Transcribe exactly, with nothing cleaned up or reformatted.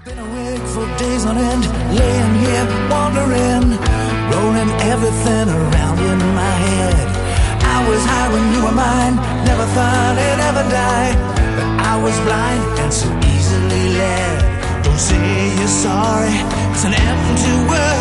Been awake for days on end, laying here wondering, rolling everything around in my head. I was high when you were mine, never thought it'd ever die, but I was blind and so easily led. Don't say you're sorry, it's an empty word.